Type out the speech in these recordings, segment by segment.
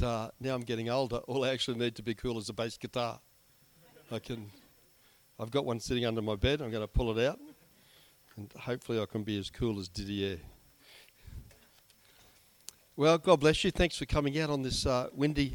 now I'm getting older, all I actually need to be cool is a bass guitar. I've got one sitting under my bed. I'm going to pull it out, and hopefully I can be as cool as Didier. Well, God bless you. Thanks for coming out on this windy,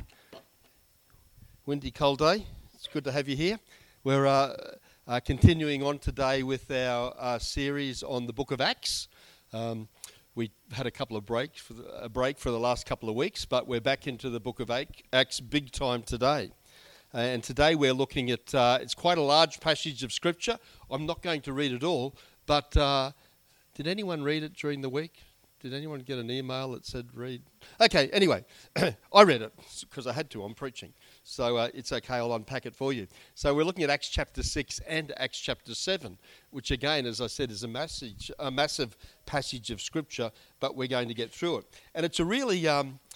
cold day. It's good to have you here. We're continuing on today with our series on the Book of Acts. We had a couple of break for the last couple of weeks, but we're back into the Book of Acts big time today. And today we're looking at, it's quite a large passage of Scripture. I'm not going to read it all, but did anyone read it during the week? Did anyone get an email that said read? Okay, anyway, I read it because I had to. I'm preaching. So it's okay, I'll unpack it for you. So we're looking at Acts chapter 6 and Acts chapter 7, which again, as I said, is a massive passage of Scripture, but we're going to get through it. And it's a really,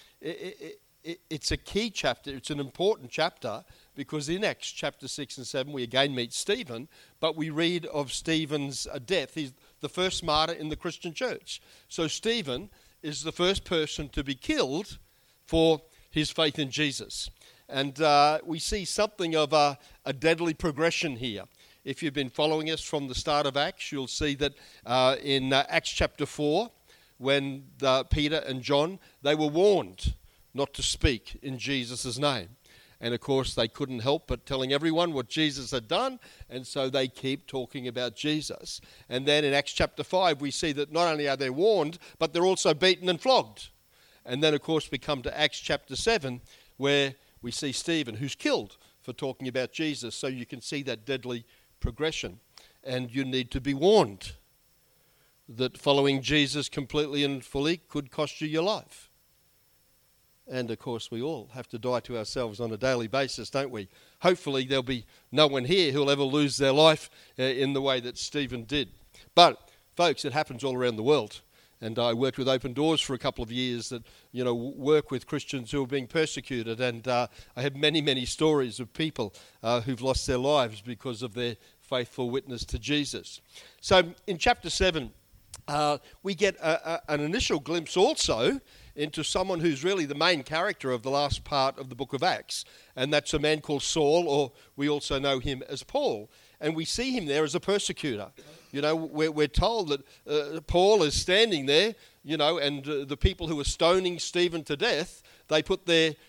it's a key chapter. It's an important chapter because in Acts chapter 6 and 7, we again meet Stephen, but we read of Stephen's death. He's the first martyr in the Christian church. So Stephen is the first person to be killed for his faith in Jesus. And we see something of a deadly progression here. If you've been following us from the start of Acts, you'll see that in Acts chapter 4, when Peter and John, they were warned not to speak in Jesus' name. And of course, they couldn't help but telling everyone what Jesus had done, and so they keep talking about Jesus. And then in Acts chapter 5, we see that not only are they warned, but they're also beaten and flogged. And then, of course, we come to Acts chapter 7, where we see Stephen, who's killed for talking about Jesus. So you can see that deadly progression. And you need to be warned that following Jesus completely and fully could cost you your life. And, of course, we all have to die to ourselves on a daily basis, don't we? Hopefully there'll be no one here who'll ever lose their life in the way that Stephen did. But, folks, it happens all around the world. And I worked with Open Doors for a couple of years that, work with Christians who are being persecuted. And I have many, many stories of people who've lost their lives because of their faithful witness to Jesus. So in chapter 7, we get an initial glimpse also into someone who's really the main character of the last part of the book of Acts. And that's a man called Saul, or we also know him as Paul. And we see him there as a persecutor. We're told that Paul is standing there, and the people who were stoning Stephen to death, they put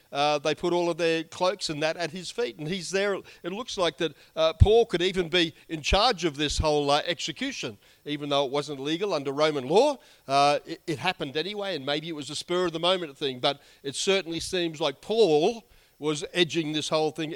all of their cloaks and that at his feet, and he's there. It looks like that Paul could even be in charge of this whole execution, even though it wasn't legal under Roman law. It happened anyway, and maybe it was a spur of the moment thing, but it certainly seems like Paul was egging this whole thing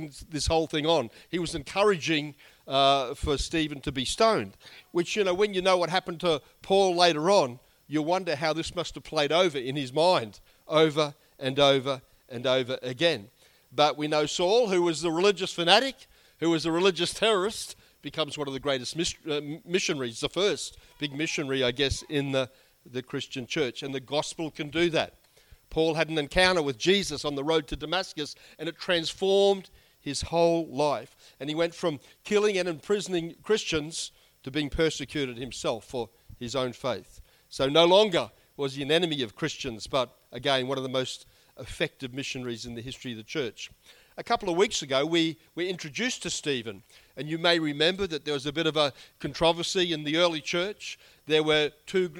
on. He was encouraging for Stephen to be stoned, which, when you know what happened to Paul later on, you wonder how this must have played over in his mind over and over and over again. But we know Saul, who was the religious fanatic, who was a religious terrorist, becomes one of the greatest missionaries, the first big missionary, I guess, in the Christian church. And the gospel can do that. Paul had an encounter with Jesus on the road to Damascus, and it transformed his whole life. And he went from killing and imprisoning Christians to being persecuted himself for his own faith. So no longer was he an enemy of Christians, but again, one of the most effective missionaries in the history of the church. A couple of weeks ago, we were introduced to Stephen, and you may remember that there was a bit of a controversy in the early church. There were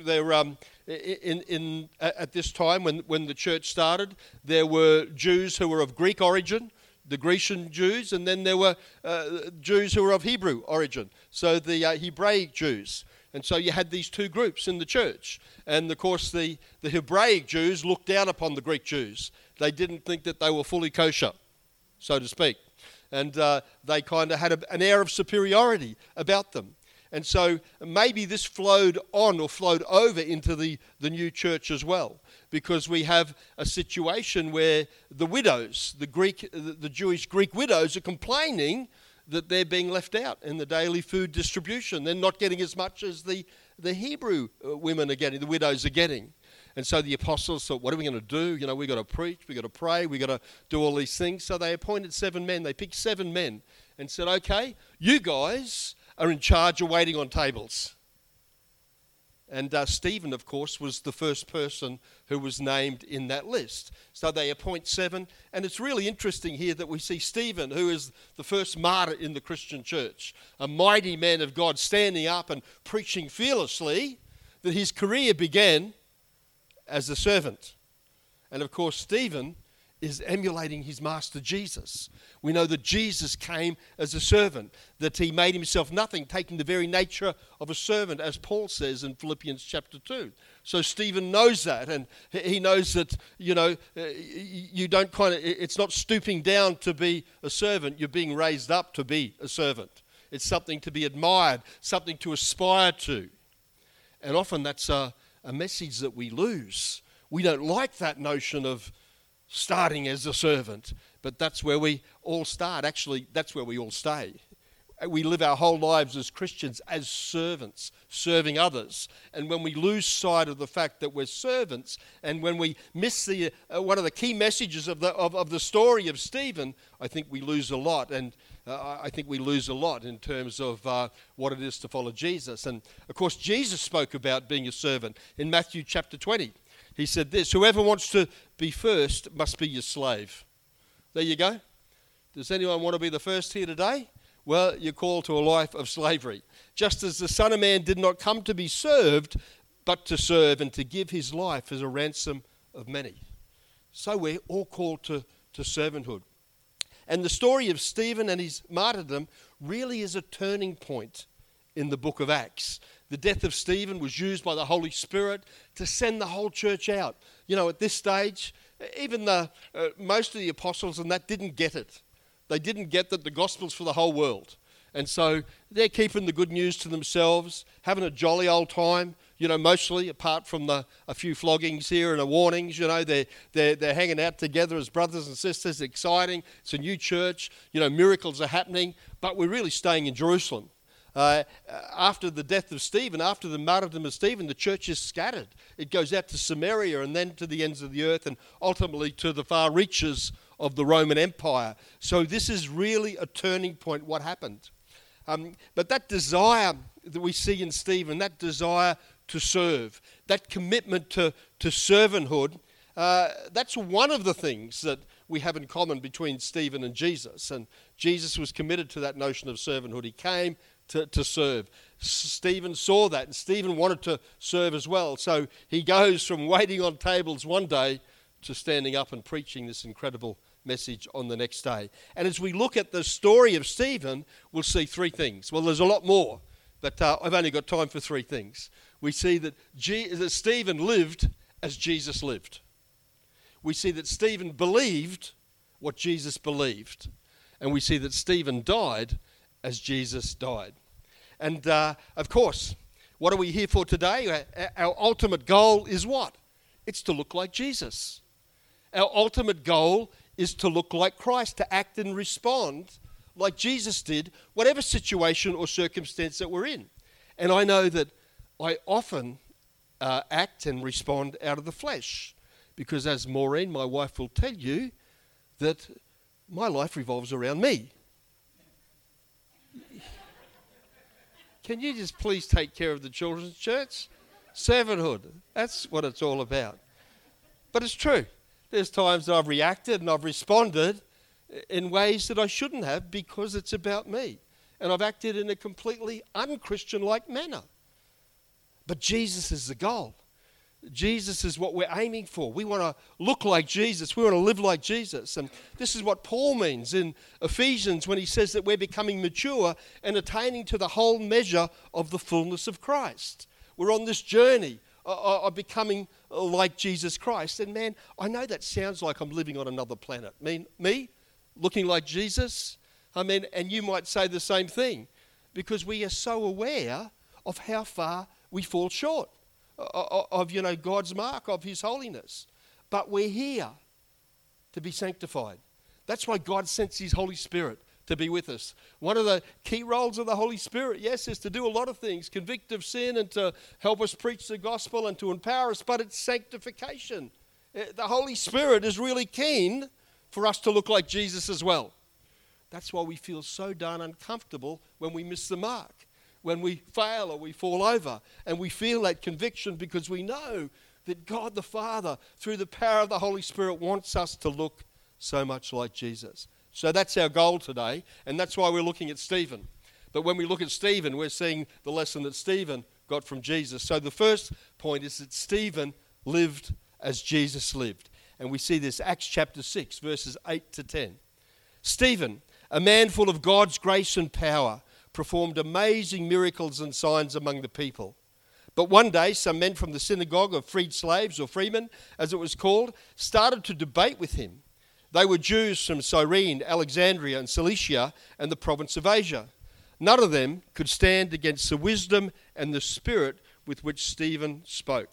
at this time when the church started, there were Jews who were of Greek origin, the Grecian Jews, and then there were Jews who were of Hebrew origin, so the Hebraic Jews. And so you had these two groups in the church. And of course the Hebraic Jews looked down upon the Greek Jews. They didn't think that they were fully kosher, so to speak. And they kind of had an air of superiority about them. And so maybe this flowed on or flowed over into the new church as well, because we have a situation where the widows, the Jewish Greek widows, are complaining that they're being left out in the daily food distribution. They're not getting as much as the Hebrew women are getting, the widows are getting. And so the apostles thought, what are we going to do? We've got to preach, we've got to pray, we've got to do all these things. So they appointed 7 men. They picked 7 men and said, okay, you guys are in charge of waiting on tables. And Stephen, of course, was the first person who was named in that list. So they appoint 7. And it's really interesting here that we see Stephen, who is the first martyr in the Christian church, a mighty man of God standing up and preaching fearlessly, that his career began as a servant. And of course, Stephen is emulating his master Jesus. We know that Jesus came as a servant, that he made himself nothing, taking the very nature of a servant, as Paul says in Philippians chapter 2. So Stephen knows that, and he knows that, you don't it's not stooping down to be a servant, you're being raised up to be a servant. It's something to be admired, something to aspire to. And often that's a message that we lose. We don't like that notion of starting as a servant, but that's where we all start. Actually, that's where we all stay. We live our whole lives as Christians as servants, serving others. And when we lose sight of the fact that we're servants, and when we miss the one of the key messages of the story of Stephen, I think we lose a lot. And I think we lose a lot in terms of what it is to follow Jesus. And of course, Jesus spoke about being a servant in Matthew chapter 20. He said this: whoever wants to be first must be your slave. There you go. Does anyone want to be the first here today? Well, you're called to a life of slavery. Just as the Son of Man did not come to be served, but to serve and to give his life as a ransom of many. So we're all called to servanthood. And the story of Stephen and his martyrdom really is a turning point in the book of Acts. The death of Stephen was used by the Holy Spirit to send the whole church out. At this stage, even most of the apostles and that didn't get it. They didn't get that the gospel's for the whole world. And so they're keeping the good news to themselves, having a jolly old time, mostly apart from a few floggings here and warnings. They're hanging out together as brothers and sisters, exciting. It's a new church, miracles are happening, but we're really staying in Jerusalem. After the death of Stephen, after the martyrdom of Stephen, the church is scattered. It goes out to Samaria and then to the ends of the earth and ultimately to the far reaches of the Roman Empire. So this is really a turning point, what happened. But that desire that we see in Stephen, that desire to serve, that commitment to servanthood, that's one of the things that we have in common between Stephen and Jesus. And Jesus was committed to that notion of servanthood. He came to serve. Stephen saw that, and Stephen wanted to serve as well. So he goes from waiting on tables one day to standing up and preaching this incredible message on the next day. And as we look at the story of Stephen, we'll see 3 things. Well, there's a lot more, but I've only got time for 3 things. We see that Stephen lived as Jesus lived. We see that Stephen believed what Jesus believed. And we see that Stephen died as Jesus died. And of course, what are we here for today? Our ultimate goal is what? It's to look like Jesus. Our ultimate goal is to look like Christ, to act and respond like Jesus did, whatever situation or circumstance that we're in. And I know that I often act and respond out of the flesh, because as Maureen, my wife, will tell you, that my life revolves around me. Can you just please take care of the children's church? Servanthood, that's what it's all about. But it's true. There's times that I've reacted and I've responded in ways that I shouldn't have because it's about me. And I've acted in a completely un-Christian-like manner. But Jesus is the goal. Jesus is what we're aiming for. We want to look like Jesus. We want to live like Jesus. And this is what Paul means in Ephesians when he says that we're becoming mature and attaining to the whole measure of the fullness of Christ. We're on this journey of becoming like Jesus Christ. And man, I know that sounds like I'm living on another planet. Me looking like Jesus? And you might say the same thing, because we are so aware of how far we fall short of God's mark, of his holiness. But we're here to be sanctified. That's why God sends his Holy Spirit to be with us. One of the key roles of the Holy Spirit, yes, is to do a lot of things, convict of sin and to help us preach the gospel and to empower us, but it's sanctification. The Holy Spirit is really keen for us to look like Jesus as well. That's why we feel so darn uncomfortable when we miss the mark. when we fail or we fall over. And we feel that conviction because we know that God the Father, through the power of the Holy Spirit, wants us to look so much like Jesus. So that's our goal today, and that's why we're looking at Stephen. But when we look at Stephen, we're seeing the lesson that Stephen got from Jesus. So the first point is that Stephen lived as Jesus lived. And we see this, Acts chapter 6, verses 8 to 10. Stephen, a man full of God's grace and power, performed amazing miracles and signs among the people. But one day, some men from the synagogue of freed slaves, or freemen, as it was called, started to debate with him. They were Jews from Cyrene, Alexandria, and Cilicia, and the province of Asia. None of them could stand against the wisdom and the spirit with which Stephen spoke.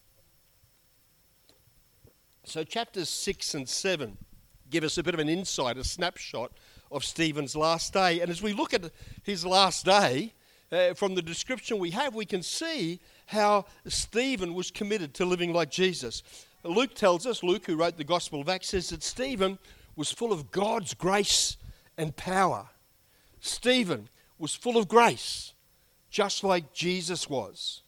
So chapters 6 and 7 give us a bit of an insight, a snapshot of Stephen's last day. And as we look at his last day, from the description we have, we can see how Stephen was committed to living like Jesus. Luke tells us, Luke, who wrote the Gospel of Acts, says that Stephen was full of God's grace and power. Stephen was full of grace, just like Jesus was.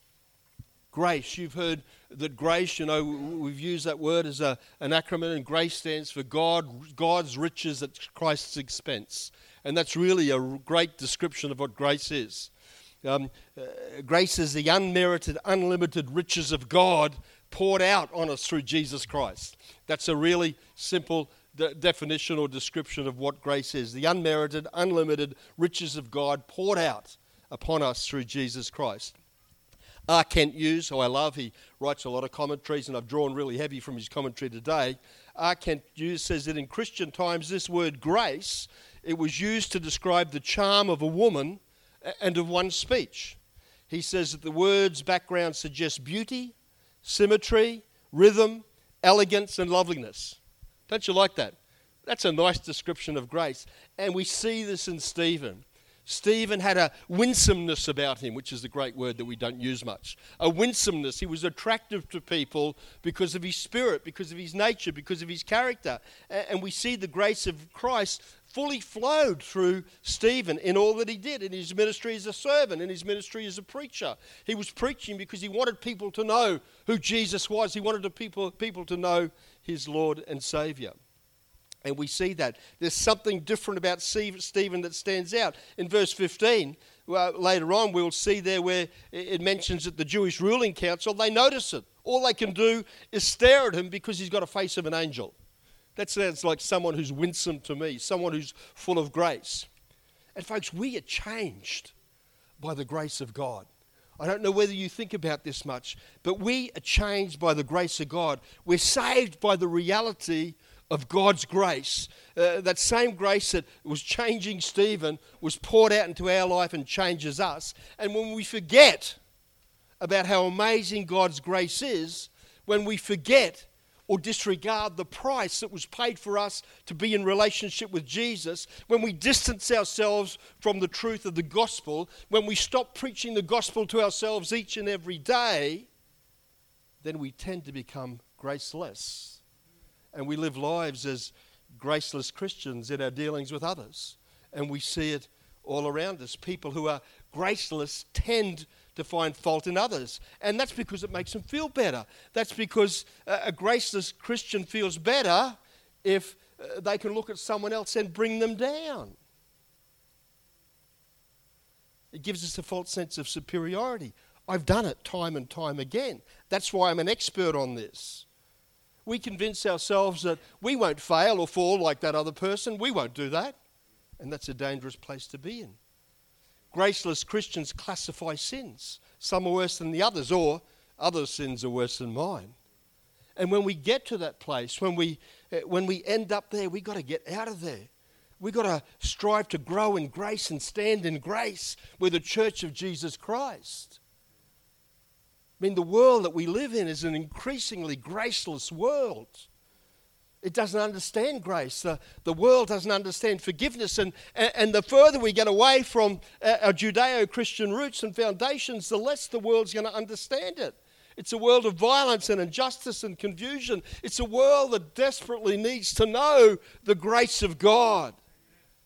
Grace, you've heard that grace, we've used that word as an acronym, and grace stands for God's riches at Christ's expense. And that's really a great description of what grace is. Grace is the unmerited, unlimited riches of God poured out on us through Jesus Christ. That's a really simple definition or description of what grace is. The unmerited, unlimited riches of God poured out upon us through Jesus Christ. R. Kent Hughes, who I love, he writes a lot of commentaries, and I've drawn really heavy from his commentary today. R. Kent Hughes says that in Christian times, this word grace, it was used to describe the charm of a woman and of one's speech. He says that the word's background suggests beauty, symmetry, rhythm, elegance, and loveliness. Don't you like that? That's a nice description of grace. And we see this in Stephen. Stephen had a winsomeness about him, which is a great word that we don't use much. A winsomeness. He was attractive to people because of his spirit, because of his nature, because of his character. And we see the grace of Christ fully flowed through Stephen in all that he did, in his ministry as a servant, in his ministry as a preacher. He was preaching because he wanted people to know who Jesus was. He wanted people to know his Lord and Saviour. And we see that. There's something different about Stephen that stands out. In verse 15, later on, we'll see there where it mentions that the Jewish ruling council, they notice it. All they can do is stare at him because he's got a face of an angel. That sounds like someone who's winsome to me, someone who's full of grace. And folks, we are changed by the grace of God. I don't know whether you think about this much, but we are changed by the grace of God. We're saved by the reality of God's grace. That same grace that was changing Stephen was poured out into our life and changes us. And when we forget about how amazing God's grace is, when we forget or disregard the price that was paid for us to be in relationship with Jesus, when we distance ourselves from the truth of the gospel, when we stop preaching the gospel to ourselves each and every day, then we tend to become graceless. And we live lives as graceless Christians in our dealings with others. And we see it all around us. People who are graceless tend to find fault in others. And that's because it makes them feel better. That's because a graceless Christian feels better if they can look at someone else and bring them down. It gives us a false sense of superiority. I've done it time and time again. That's why I'm an expert on this. We convince ourselves that we won't fail or fall like that other person. We won't do that. And that's a dangerous place to be in. Graceless Christians classify sins. Some are worse than the others, or other sins are worse than mine. And when we get to that place, when we end up there, we've got to get out of there. We've got to strive to grow in grace and stand in grace. We're the church of Jesus Christ. I mean, the world that we live in is an increasingly graceless world. It doesn't understand grace. The world doesn't understand forgiveness. And the further we get away from our Judeo-Christian roots and foundations, the less the world's going to understand it. It's a world of violence and injustice and confusion. It's a world that desperately needs to know the grace of God.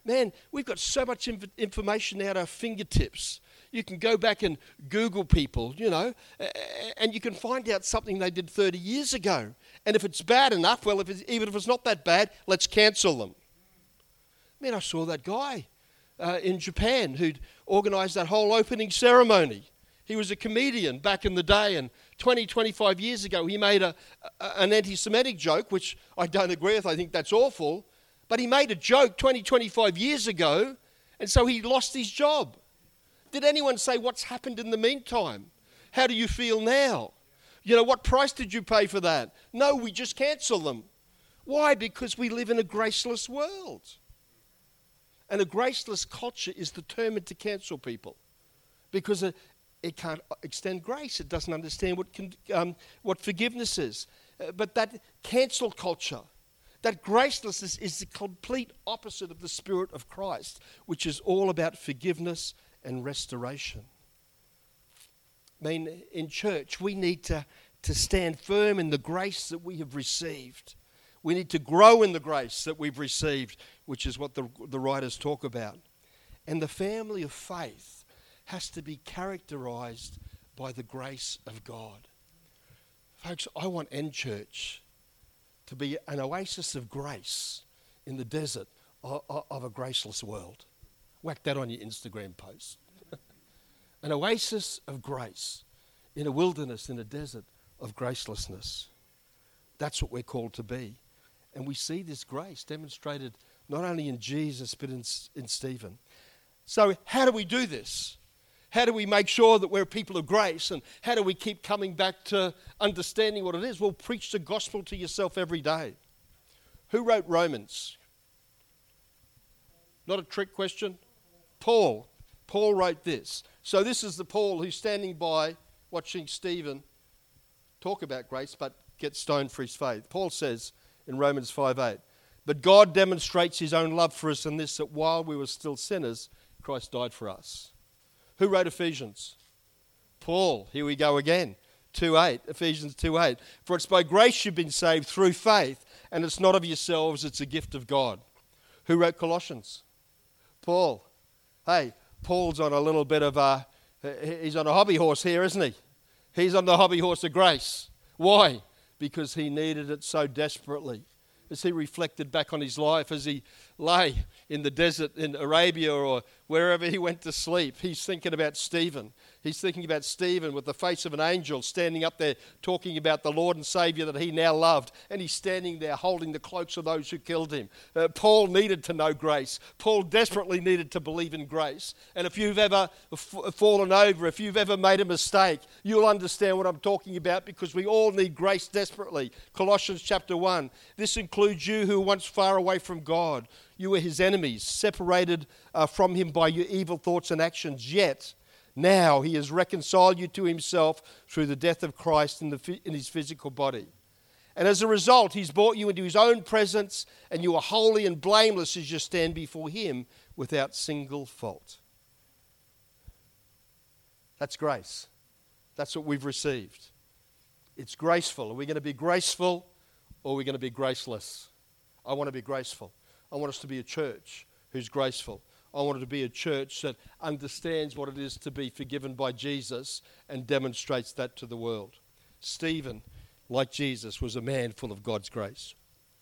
Man, we've got so much information at our fingertips. You can go back and Google people, and you can find out something they did 30 years ago. And if it's bad enough, well, even if it's not that bad, let's cancel them. Man, I saw that guy in Japan who'd organised that whole opening ceremony. He was a comedian back in the day, and 25 years ago, he made an anti-Semitic joke, which I don't agree with. I think that's awful. But he made a joke 25 years ago, and so he lost his job. Did anyone say what's happened in the meantime? How do you feel now? What price did you pay for that? No, we just cancel them. Why? Because we live in a graceless world. And a graceless culture is determined to cancel people because it can't extend grace. It doesn't understand what forgiveness is. But that cancel culture, that gracelessness is the complete opposite of the Spirit of Christ, which is all about forgiveness and restoration. I mean, in church, we need to stand firm in the grace that we have received. We need to grow in the grace that we've received, which is what the writers talk about. And the family of faith has to be characterized by the grace of God. Folks, I want End Church to be an oasis of grace in the desert of a graceless world. Whack that on your Instagram post. An oasis of grace in a wilderness, in a desert of gracelessness. That's what we're called to be. And we see this grace demonstrated not only in Jesus, but in Stephen. So how do we do this? How do we make sure that we're people of grace? And how do we keep coming back to understanding what it is? Well, preach the gospel to yourself every day. Who wrote Romans? Not a trick question. Paul. Paul wrote this. So this is the Paul who's standing by watching Stephen talk about grace but get stoned for his faith. Paul says in Romans 5:8, but God demonstrates his own love for us in this, that while we were still sinners, Christ died for us. Who wrote Ephesians? Paul. Here we go again. 2:8, Ephesians 2:8. For it's by grace you've been saved through faith, and it's not of yourselves, it's a gift of God. Who wrote Colossians? Paul. Hey, Paul's on a little bit of he's on a hobby horse here, isn't he? He's on the hobby horse of grace. Why? Because he needed it so desperately. As he reflected back on his life, as he lay in the desert in Arabia or wherever he went to sleep, he's thinking about Stephen. He's thinking about Stephen with the face of an angel standing up there talking about the Lord and Saviour that he now loved. And he's standing there holding the cloaks of those who killed him. Paul needed to know grace. Paul desperately needed to believe in grace. And if you've ever fallen over, if you've ever made a mistake, you'll understand what I'm talking about, because we all need grace desperately. Colossians chapter 1. This includes you who were once far away from God. You were his enemies, separated from him by your evil thoughts and actions. Yet, now he has reconciled you to himself through the death of Christ in his physical body. And as a result, he's brought you into his own presence, and you are holy and blameless as you stand before him without single fault. That's grace. That's what we've received. It's graceful. Are we going to be graceful, or are we going to be graceless? I want to be graceful. I want us to be a church who's graceful. I want it to be a church that understands what it is to be forgiven by Jesus and demonstrates that to the world. Stephen, like Jesus, was a man full of God's grace.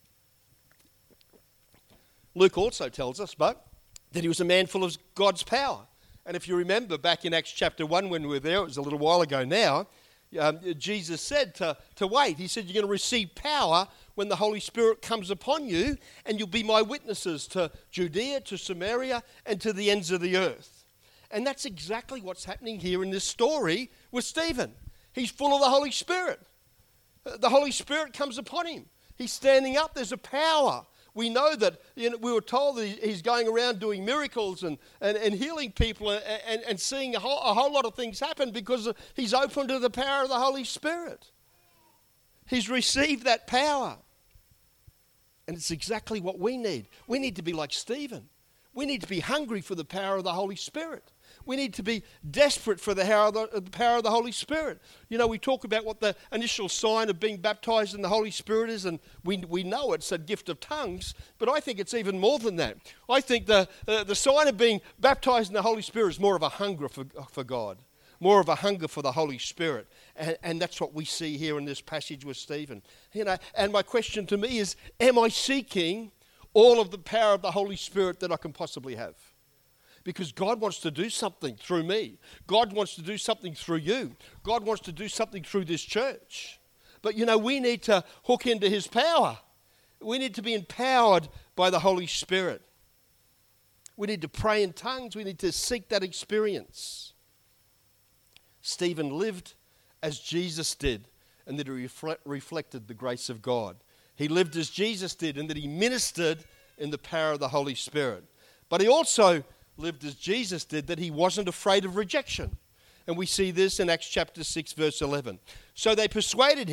Luke also tells us, but that he was a man full of God's power. And if you remember back in Acts chapter 1 when we were there, it was a little while ago now, Jesus said to wait. He said, you're going to receive power when the Holy Spirit comes upon you, and you'll be my witnesses to Judea, to Samaria, and to the ends of the earth. And that's exactly what's happening here in this story with Stephen. He's full of the Holy Spirit. The Holy Spirit comes upon him. He's standing up. There's a power. We know that, we were told that he's going around doing miracles and healing people and seeing a whole lot of things happen because he's open to the power of the Holy Spirit. He's received that power. And it's exactly what we need. We need to be like Stephen. We need to be hungry for the power of the Holy Spirit. We need to be desperate for the power of the Holy Spirit. You know, we talk about what the initial sign of being baptized in the Holy Spirit is, and we know it's a gift of tongues, but I think it's even more than that. I think the sign of being baptized in the Holy Spirit is more of a hunger for God, more of a hunger for the Holy Spirit. And that's what we see here in this passage with Stephen. You know, and my question to me is, am I seeking all of the power of the Holy Spirit that I can possibly have? Because God wants to do something through me. God wants to do something through you. God wants to do something through this church. But you know, we need to hook into his power. We need to be empowered by the Holy Spirit. We need to pray in tongues. We need to seek that experience. Stephen lived as Jesus did, and that he reflected the grace of God. He lived as Jesus did, and that he ministered in the power of the Holy Spirit. But he also lived as Jesus did, that he wasn't afraid of rejection. And we see this in Acts chapter 6, verse 11. So they persuaded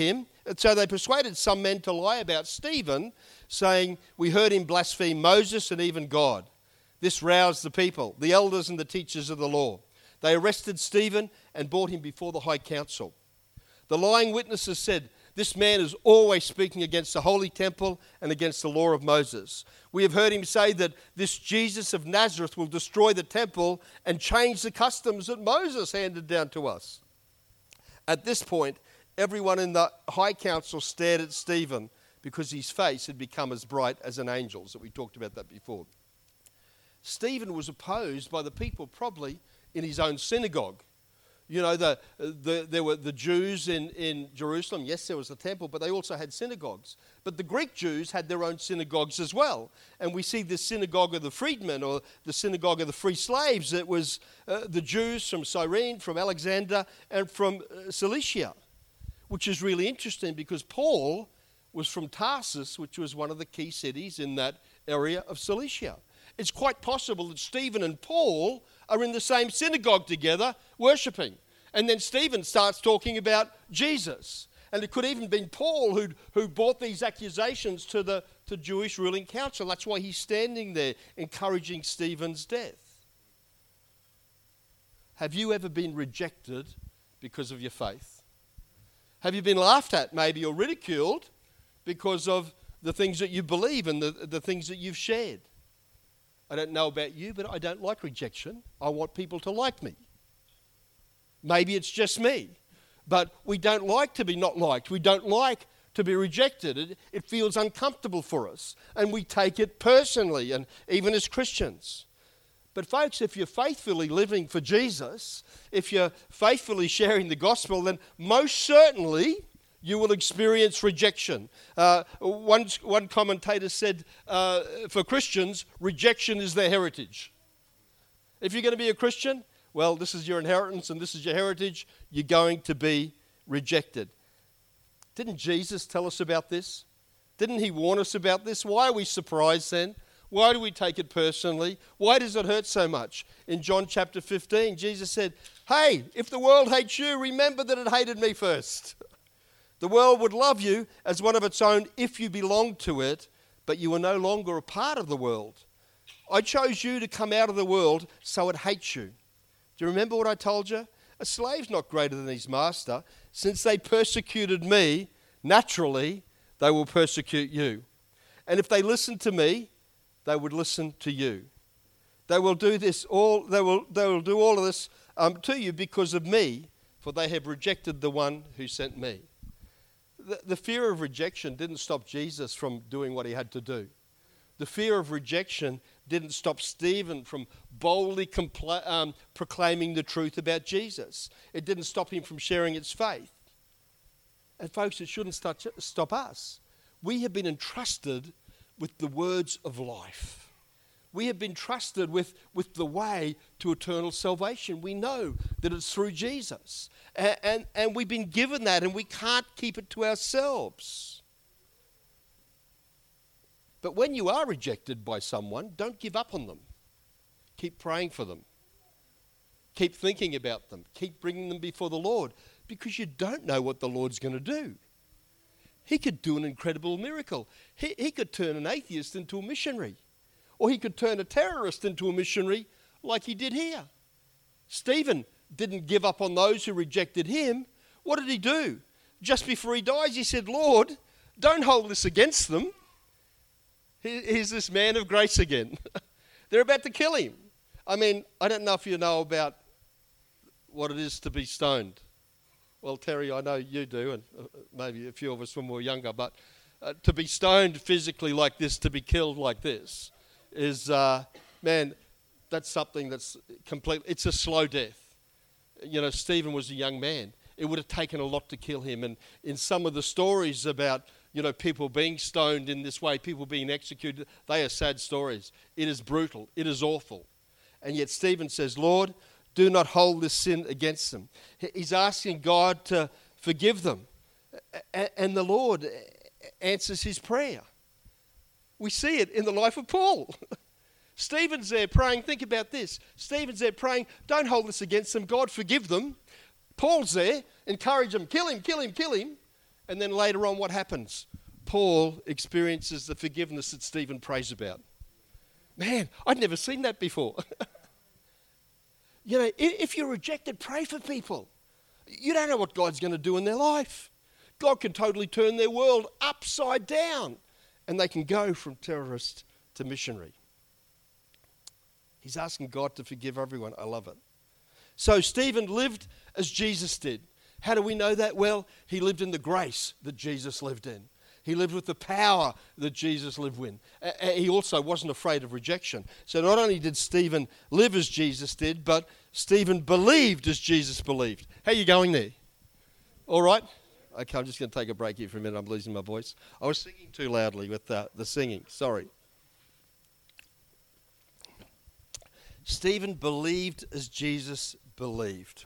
some men to lie about Stephen, saying, "We heard him blaspheme Moses and even God." This roused the people, the elders and the teachers of the law. They arrested Stephen and brought him before the high council. The lying witnesses said, "This man is always speaking against the holy temple and against the law of Moses. We have heard him say that this Jesus of Nazareth will destroy the temple and change the customs that Moses handed down to us." At this point, everyone in the high council stared at Stephen because his face had become as bright as an angel's. We talked about that before. Stephen was opposed by the people probably in his own synagogue. You know, there were the Jews in Jerusalem. Yes, there was a temple, but they also had synagogues. But the Greek Jews had their own synagogues as well. And we see the synagogue of the freedmen, or the synagogue of the free slaves. It was the Jews from Cyrene, from Alexander, and from Cilicia, which is really interesting because Paul was from Tarsus, which was one of the key cities in that area of Cilicia. It's quite possible that Stephen and Paul are in the same synagogue together, worshipping. And then Stephen starts talking about Jesus. And it could even have been Paul who brought these accusations to Jewish ruling council. That's why he's standing there encouraging Stephen's death. Have you ever been rejected because of your faith? Have you been laughed at maybe or ridiculed because of the things that you believe and the things that you've shared? I don't know about you, but I don't like rejection. I want people to like me. Maybe it's just me, but we don't like to be not liked. We don't like to be rejected. It feels uncomfortable for us, and we take it personally, and even as Christians. But folks, if you're faithfully living for Jesus, if you're faithfully sharing the gospel, then most certainly you will experience rejection. One commentator said, for Christians, rejection is their heritage. If you're going to be a Christian, well, this is your inheritance and this is your heritage. You're going to be rejected. Didn't Jesus tell us about this? Didn't he warn us about this? Why are we surprised then? Why do we take it personally? Why does it hurt so much? In John chapter 15, Jesus said, "Hey, if the world hates you, remember that it hated me first." The world would love you as one of its own if you belonged to it, but you are no longer a part of the world. I chose you to come out of the world, so it hates you. Do you remember what I told you? A slave's not greater than his master. Since they persecuted me, naturally, they will persecute you. And if they listen to me, they would listen to you. They will do They will do all of this to you because of me, for they have rejected the one who sent me. The fear of rejection didn't stop Jesus from doing what he had to do. The fear of rejection didn't stop Stephen from boldly proclaiming the truth about Jesus. It didn't stop him from sharing his faith. And folks, it shouldn't stop us. We have been entrusted with the words of life. We have been trusted with the way to eternal salvation. We know that it's through Jesus. And we've been given that, and we can't keep it to ourselves. But when you are rejected by someone, don't give up on them. Keep praying for them. Keep thinking about them. Keep bringing them before the Lord, because you don't know what the Lord's going to do. He could do an incredible miracle. He could turn an atheist into a missionary. Or he could turn a terrorist into a missionary like he did here. Stephen didn't give up on those who rejected him. What did he do? Just before he dies, he said, Lord, don't hold this against them. Here's this man of grace again. They're about to kill him. I mean, I don't know if you know about what it is to be stoned. Well, Terry, I know you do, and maybe a few of us when we were younger, but to be stoned physically like this, to be killed like this, is, man, that's something that's it's a slow death. You know, Stephen was a young man. It would have taken a lot to kill him. And in some of the stories about, you know, people being stoned in this way, people being executed, they are sad stories. It is brutal. It is awful. And yet Stephen says, Lord, do not hold this sin against them. He's asking God to forgive them. And the Lord answers his prayer. We see it in the life of Paul. Stephen's there praying. Think about this. Stephen's there praying, don't hold this against them. God, forgive them. Paul's there, encourage him, kill him, kill him, kill him. And then later on, what happens? Paul experiences the forgiveness that Stephen prays about. Man, I'd never seen that before. You know, if you're rejected, pray for people. You don't know what God's going to do in their life. God can totally turn their world upside down, and they can go from terrorist to missionary. He's asking God to forgive everyone. I love it. So Stephen lived as Jesus did. How do we know that? Well, he lived in the grace that Jesus lived in. He lived with the power that Jesus lived with. He also wasn't afraid of rejection. So not only did Stephen live as Jesus did, but Stephen believed as Jesus believed. How are you going there? All right? Okay, I'm just going to take a break here for a minute. I'm losing my voice. I was singing too loudly with the singing. Sorry. Stephen believed as Jesus believed.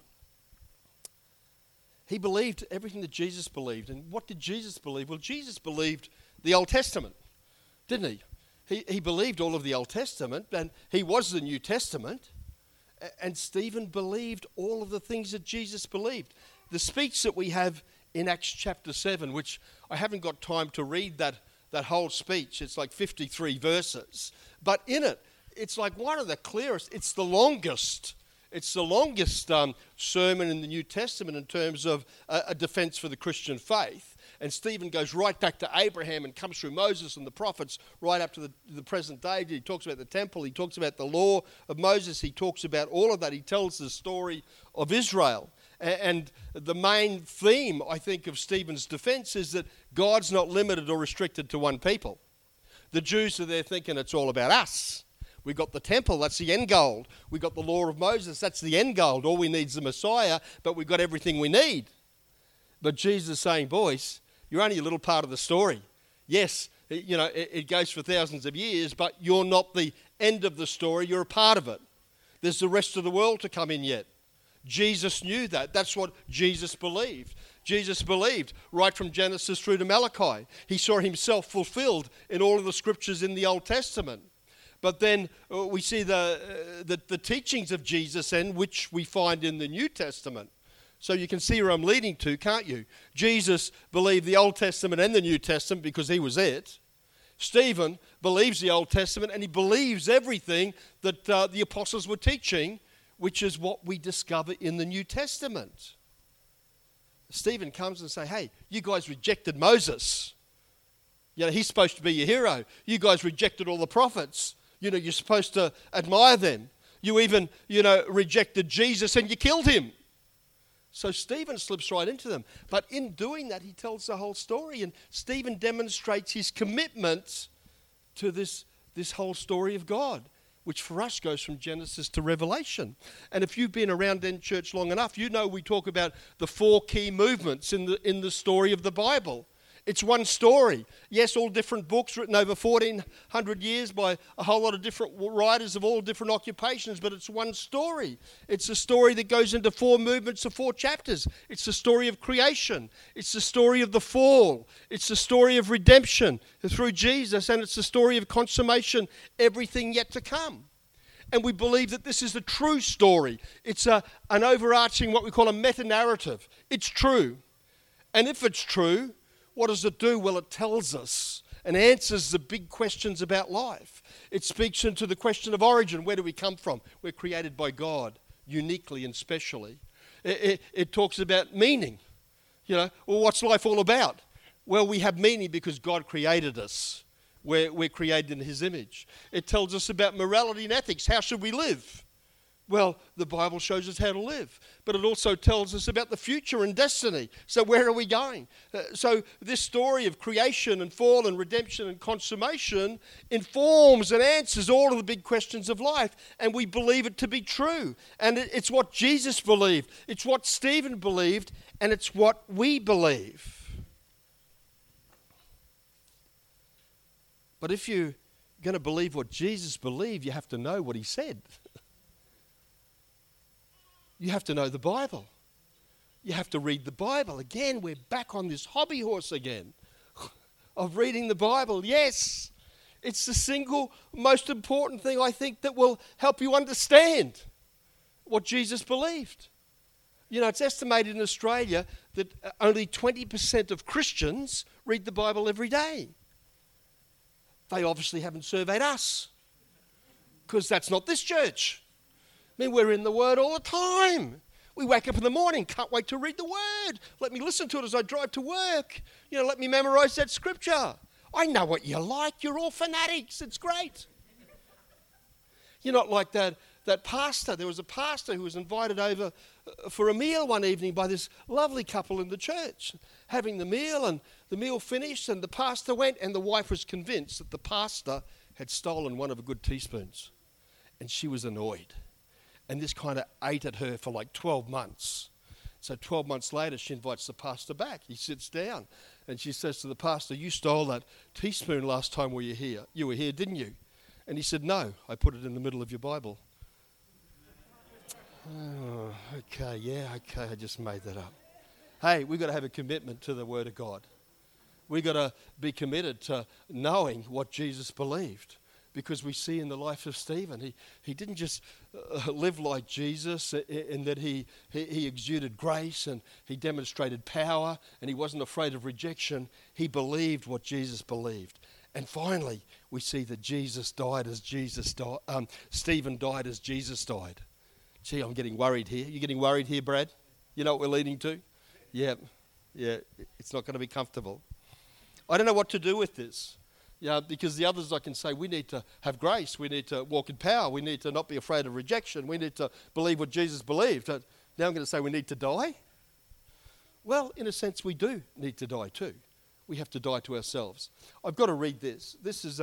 He believed everything that Jesus believed. And what did Jesus believe? Well, Jesus believed the Old Testament, didn't he? He believed all of the Old Testament, and he was the New Testament. And Stephen believed all of the things that Jesus believed. The speech that we have in Acts chapter 7, which I haven't got time to read that whole speech. It's like 53 verses. But in it, it's like one of the clearest. It's the longest. It's the longest sermon in the New Testament in terms of a defense for the Christian faith. And Stephen goes right back to Abraham and comes through Moses and the prophets right up to the present day. He talks about the temple. He talks about the law of Moses. He talks about all of that. He tells the story of Israel. And the main theme, I think, of Stephen's defense is that God's not limited or restricted to one people. The Jews are there thinking it's all about us. We've got the temple, that's the end goal. We've got the law of Moses, that's the end goal. All we need is the Messiah, but we've got everything we need. But Jesus is saying, boys, you're only a little part of the story. Yes, you know, it goes for thousands of years, but you're not the end of the story, you're a part of it. There's the rest of the world to come in yet. Jesus knew that. That's what Jesus believed. Jesus believed right from Genesis through to Malachi. He saw himself fulfilled in all of the scriptures in the Old Testament. But then we see the teachings of Jesus, and which we find in the New Testament. So you can see where I'm leading to, can't you? Jesus believed the Old Testament and the New Testament because he was it. Stephen believes the Old Testament and he believes everything that the apostles were teaching, which is what we discover in the New Testament. Stephen comes and says, hey, you guys rejected Moses. You know, he's supposed to be your hero. You guys rejected all the prophets. You know, you're supposed to admire them. You even, you know, rejected Jesus and you killed him. So Stephen slips right into them. But in doing that, he tells the whole story. And Stephen demonstrates his commitment to this whole story of God, which for us goes from Genesis to Revelation. And if you've been around in church long enough, you know we talk about the 4 key movements in the story of the Bible. It's one story. Yes, all different books written over 1,400 years by a whole lot of different writers of all different occupations, but it's one story. It's a story that goes into 4 movements of 4 chapters. It's the story of creation. It's the story of the fall. It's the story of redemption through Jesus, and it's the story of consummation, everything yet to come. And we believe that this is the true story. It's an overarching, what we call a meta-narrative. It's true. And if it's true, what does it do? Well, it tells us and answers the big questions about life. It speaks into the question of origin. Where do we come from? We're created by God. uniquely and specially. It talks about meaning. Well, what's life all about? Well, we have meaning because God created us. We're created in his image. It tells us about morality and ethics. How should we live? Well, the Bible shows us how to live. But it also tells us about the future and destiny. So where are we going? So this story of creation and fall and redemption and consummation informs and answers all of the big questions of life. And we believe it to be true. And it's what Jesus believed. It's what Stephen believed. And it's what we believe. But if you're going to believe what Jesus believed, you have to know what he said. You have to know the Bible. You have to read the Bible. Again, we're back on this hobby horse again of reading the Bible. Yes, it's the single most important thing, I think, that will help you understand what Jesus believed. It's estimated in Australia that only 20% of Christians read the Bible every day. They obviously haven't surveyed us, because that's not this church. We're in the Word all the time. We wake up in the morning, can't wait to read the Word. Let me listen to it as I drive to work. Let me memorize that scripture. I know what you like. You're all fanatics. It's great. You're not like that pastor. There was a pastor who was invited over for a meal one evening by this lovely couple in the church. Having the meal, and the meal finished, and the pastor went, and the wife was convinced that the pastor had stolen one of the good teaspoons. And she was annoyed. And this kind of ate at her for like 12 months. So 12 months later, she invites the pastor back. He sits down, and she says to the pastor, "You stole that teaspoon last time we were here. You were here, didn't you?" And he said, "No, I put it in the middle of your Bible." Oh, okay, I just made that up. Hey, we've got to have a commitment to the Word of God. We've got to be committed to knowing what Jesus believed. Because we see in the life of Stephen, he didn't just live like Jesus in that he exuded grace and he demonstrated power and he wasn't afraid of rejection. He believed what Jesus believed. And finally, we see that Jesus died as Jesus died. Stephen died as Jesus died. Gee, I'm getting worried here. You getting worried here, Brad? You know what we're leading to? Yeah, it's not going to be comfortable. I don't know what to do with this. Because the others I can say, we need to have grace, we need to walk in power, we need to not be afraid of rejection, we need to believe what Jesus believed. Now I'm going to say we need to die. Well, in a sense, we do need to die too. We have to die to ourselves. I've got to read this. This is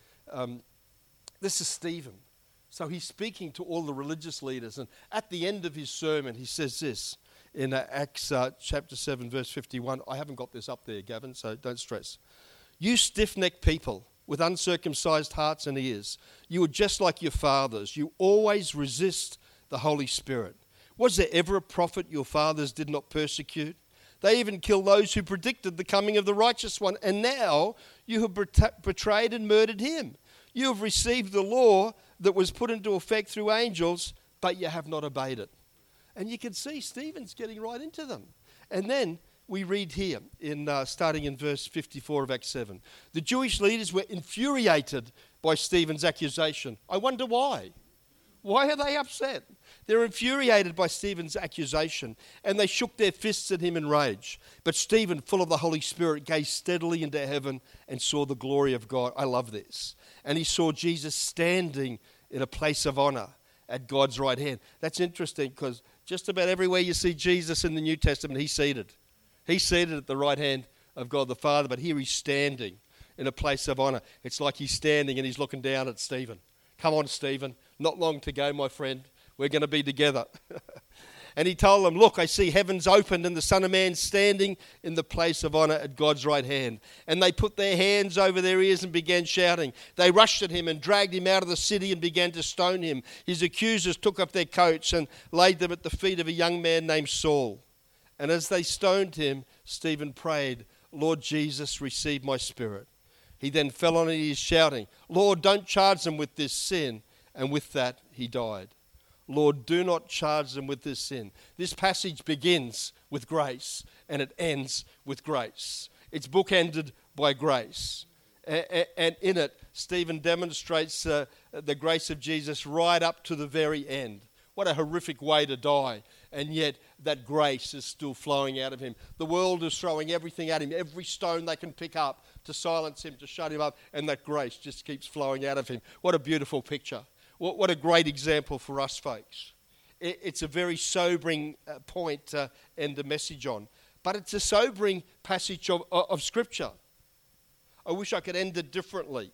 Stephen. So he's speaking to all the religious leaders, and at the end of his sermon, he says this in Acts chapter 7, verse 51. I haven't got this up there, Gavin, so don't stress. "You stiff-necked people with uncircumcised hearts and ears, you are just like your fathers. You always resist the Holy Spirit. Was there ever a prophet your fathers did not persecute? They even killed those who predicted the coming of the righteous one. And now you have betrayed and murdered him. You have received the law that was put into effect through angels, but you have not obeyed it." And you can see Stephen's getting right into them. And then we read here, starting in verse 54 of Acts 7. The Jewish leaders were infuriated by Stephen's accusation. I wonder why. Why are they upset? They're infuriated by Stephen's accusation, and they shook their fists at him in rage. But Stephen, full of the Holy Spirit, gazed steadily into heaven and saw the glory of God. I love this. And he saw Jesus standing in a place of honor at God's right hand. That's interesting because just about everywhere you see Jesus in the New Testament, he's seated. He's seated at the right hand of God the Father, but here he's standing in a place of honor. It's like he's standing and he's looking down at Stephen. Come on, Stephen. Not long to go, my friend. We're going to be together. And he told them, "Look, I see heavens opened and the Son of Man standing in the place of honor at God's right hand." And they put their hands over their ears and began shouting. They rushed at him and dragged him out of the city and began to stone him. His accusers took off their coats and laid them at the feet of a young man named Saul. And as they stoned him, Stephen prayed, "Lord Jesus, receive my spirit." He then fell on his knees shouting, "Lord, don't charge them with this sin." And with that, he died. Lord, do not charge them with this sin. This passage begins with grace and it ends with grace. It's bookended by grace. And in it, Stephen demonstrates the grace of Jesus right up to the very end. what a horrific way to die. And yet that grace is still flowing out of him. The world is throwing everything at him, every stone they can pick up to silence him, to shut him up, and that grace just keeps flowing out of him. What a beautiful picture. What a great example for us folks. It's a very sobering point to end the message on. But it's a sobering passage of Scripture. I wish I could end it differently.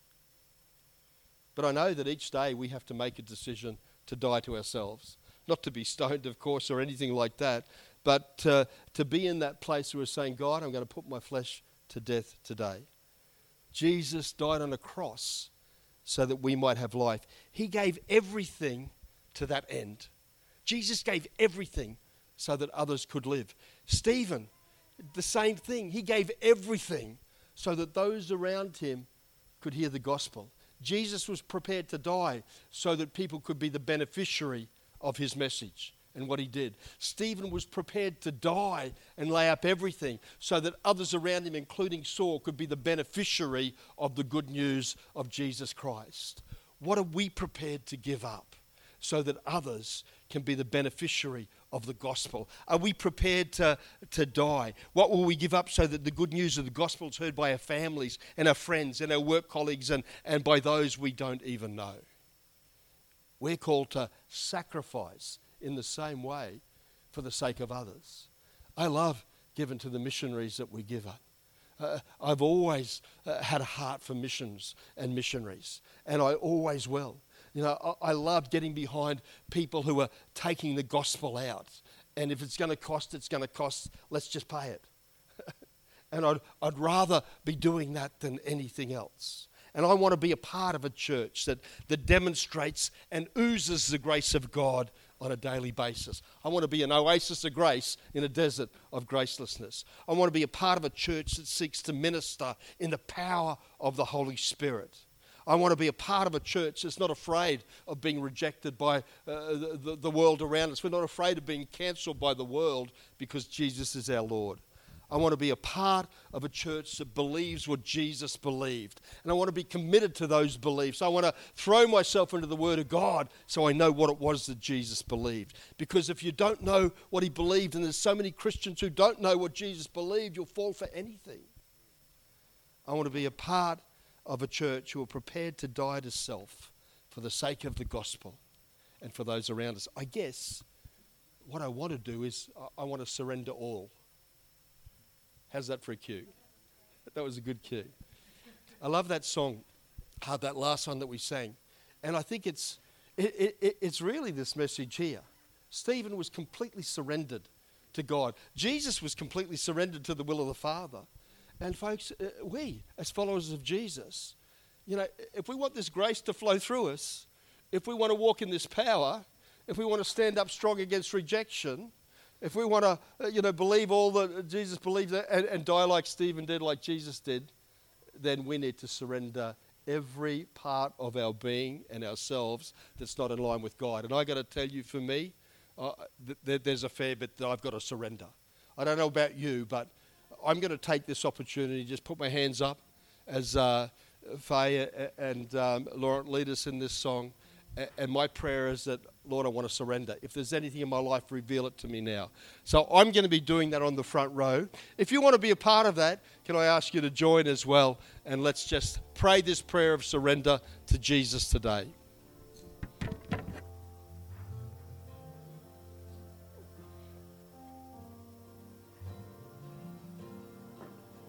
But I know that each day we have to make a decision to die to ourselves. Not to be stoned, of course, or anything like that, but to be in that place where we're saying, God, I'm going to put my flesh to death today. Jesus died on a cross so that we might have life. He gave everything to that end. Jesus gave everything so that others could live. Stephen, the same thing. He gave everything so that those around him could hear the gospel. Jesus was prepared to die so that people could be the beneficiary of his message and what he did. Stephen was prepared to die and lay up everything so that others around him, including Saul, could be the beneficiary of the good news of Jesus Christ. What are we prepared to give up so that others can be the beneficiary of the gospel? Are we prepared to die? What will we give up so that the good news of the gospel is heard by our families and our friends and our work colleagues and by those we don't even know? We're called to sacrifice in the same way for the sake of others. I love giving to the missionaries that we give up. I've always had a heart for missions and missionaries, and I always will. You know, I love getting behind people who are taking the gospel out. And if it's going to cost, it's going to cost. Let's just pay it. And I'd rather be doing that than anything else. And I want to be a part of a church that demonstrates and oozes the grace of God on a daily basis. I want to be an oasis of grace in a desert of gracelessness. I want to be a part of a church that seeks to minister in the power of the Holy Spirit. I want to be a part of a church that's not afraid of being rejected by the world around us. We're not afraid of being cancelled by the world because Jesus is our Lord. I want to be a part of a church that believes what Jesus believed. And I want to be committed to those beliefs. I want to throw myself into the Word of God so I know what it was that Jesus believed. Because if you don't know what he believed, and there's so many Christians who don't know what Jesus believed, you'll fall for anything. I want to be a part of a church who are prepared to die to self for the sake of the gospel and for those around us. I guess what I want to do is I want to surrender all. How's that for a cue? That was a good cue. I love that song, that last one that we sang. And I think it's really this message here. Stephen was completely surrendered to God. Jesus was completely surrendered to the will of the Father. And folks, we, as followers of Jesus, you know, if we want this grace to flow through us, if we want to walk in this power, if we want to stand up strong against rejection, if we want to, believe all that Jesus believed and die like Stephen did, like Jesus did, then we need to surrender every part of our being and ourselves that's not in line with God. And I got to tell you, for me, there's a fair bit that I've got to surrender. I don't know about you, but I'm going to take this opportunity, just put my hands up as Faye and Laurent lead us in this song. And my prayer is that, Lord, I want to surrender. If there's anything in my life, reveal it to me now. So I'm going to be doing that on the front row. If you want to be a part of that, can I ask you to join as well? And let's just pray this prayer of surrender to Jesus today.